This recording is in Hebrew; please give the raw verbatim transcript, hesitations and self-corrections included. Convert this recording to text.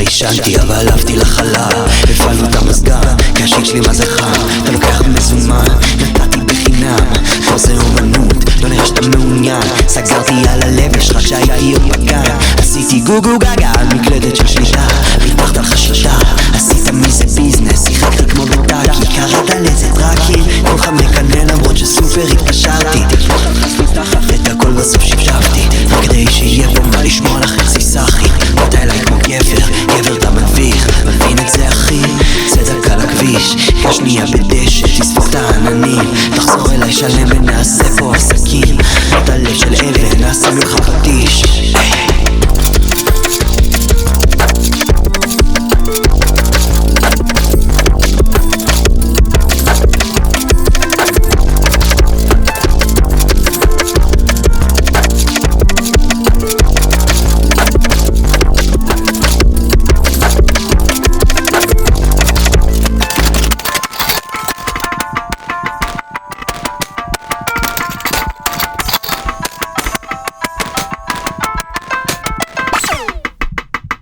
עישנתי אבל עפתי לחלל, הפעלנו את המזגן כי השיט שלי מה זה חם. אתה לוקח מזומן, נתתי בחינם, פה זה אומנות, לא נראה שאתה מעוניין. סגרתי על הלב שלך שהייתי עוד בגן, עשיתי גוגו גגה על מקלדת של שליטה, פיתחת לך שליטה, עשית מזה ביזנס, שיחקתי כמו בטאקי, קראת לזה טראקים, כולך מקנא למרות שסופר התקשרתי, את הכל בסוף שפשפתי, רק כדי שיהיה פה מה לשמוע לכם סיסחי. באת אליי כמו גבר, גבר אתה מביך, מבין את זה אחי, צדק על הכביש, כשנייה בדשא, תספור את העננים, תחזור אליי שלם ונעשה פה עסקים, את הלב של אבן, נעשה ממך פטיש.